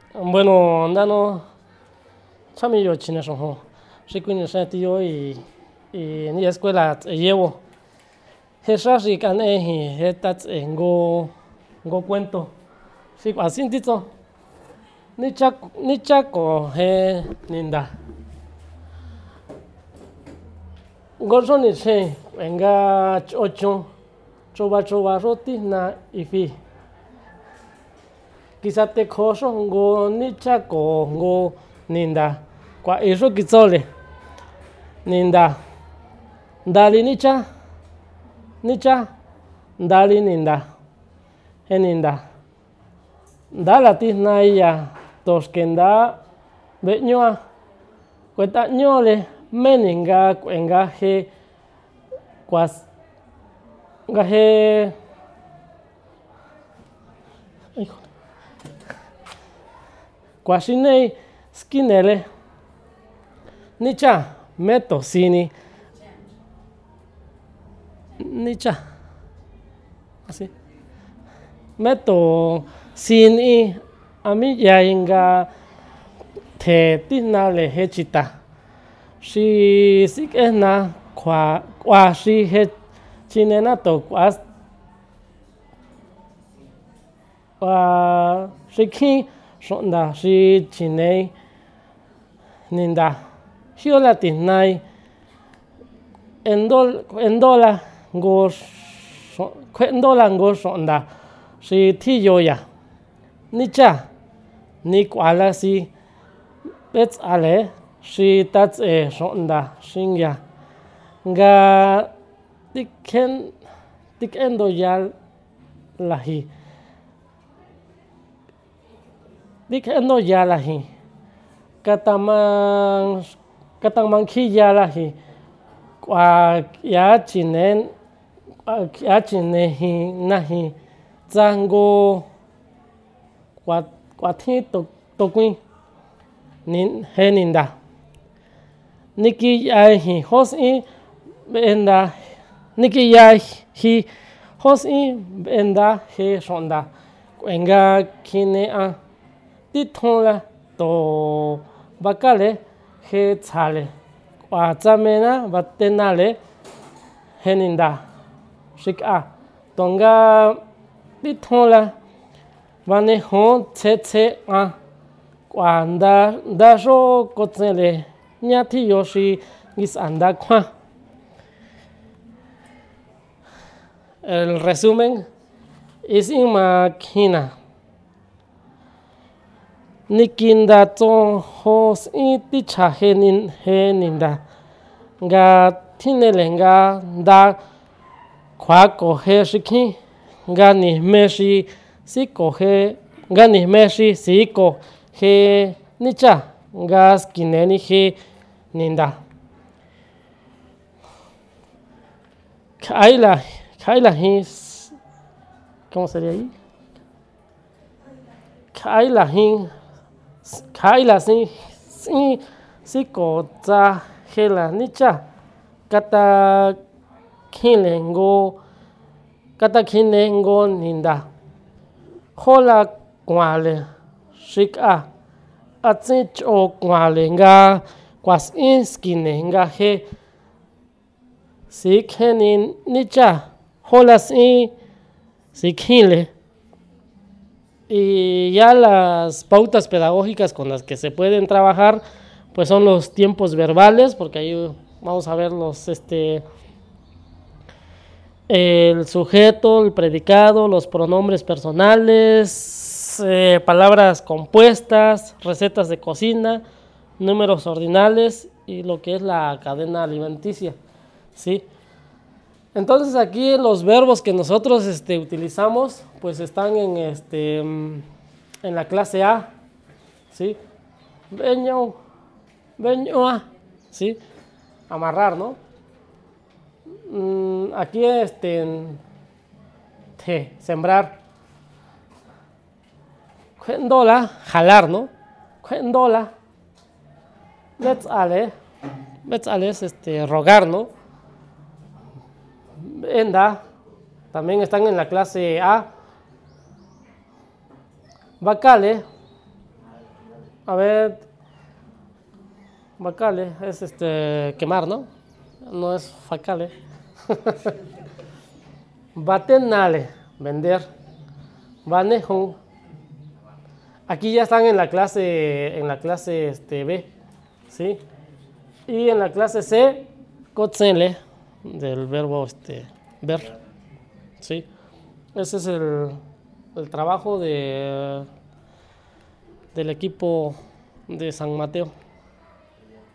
Bueno, andando, chamillo chines ojo. Recuerdo tío y en la escuela llevo. Jesús y cané y etats en go cuento. Sí, así tito. Ni chaco he ninda. Gorso ni se venga ocho. Choba roti na ifi. Quizá te coso go ni chaco go ninda. Kwa eso kitsole. Ninda. Dali nicha. Dali ninda. Eninda. Dala tisna iya. Toskenda. Beñoa. Cuenta ñole. Meninga engaje. Cuas. Gaje. Quasinei skinele. Nicha. Meto sini. Nicha. Así. Meto sini. A mí ya inga te tinale hechita. Si es na kwa si he chinena to kwa si kin sonda si chinei ninda. Hiola tinai endola go sonda si tiyoya. Nicha ni kwala si pets ale si tats sonda singya. Nga tikendo ya lahi. Tikendo ya lahi. Katamang ki ya lahi. Kwa ya chinen nahi. Zango kwa ti tokwin he ninda. Niki ya hi hosi benda. Niki ya hi hosi benda he sonda. Kwenga kinea. Titonla to bakale he tsale. Kwa tsamena batenale he ninda. Shika. Tonga titonla vane hon tse a. Kwa da ro kotsele nyati yoshi gis anda kwa. El resumen es imagina. Nikinda to hos iticha he ninda. Nga tinele nga da kwa kohe shiki. Nga ni meshi si kohe. Nga ni meshi si kohe nicha. Nga skineni he ninda. Kaila his. ¿Cómo sería ahí? Kaila si kota hela nicha. Kata kinengo ninda. Hola kwale shika. Atsinch o kwale nga kwas inskine nga he. Si kenin nicha. Hola si kinle. Y ya las pautas pedagógicas con las que se pueden trabajar, pues son los tiempos verbales, porque ahí vamos a ver el sujeto, el predicado, los pronombres personales, palabras compuestas, recetas de cocina, números ordinales y lo que es la cadena alimenticia, ¿sí? Entonces aquí los verbos que nosotros utilizamos pues están en la clase A, ¿sí? Beño, ¿sí? Amarrar, ¿no? Aquí sembrar. Cuendola, jalar, ¿no? Cuendola. Betzale es rogar, ¿no? Enda, también están en la clase A. Bacale, A ver, bacale es quemar, ¿no? No es facale. Batenale, vender. Banejo. Aquí ya están en la clase B, ¿sí? Y en la clase C, kotsenle, del verbo ver, ¿sí? Ese es el trabajo del equipo de San Mateo.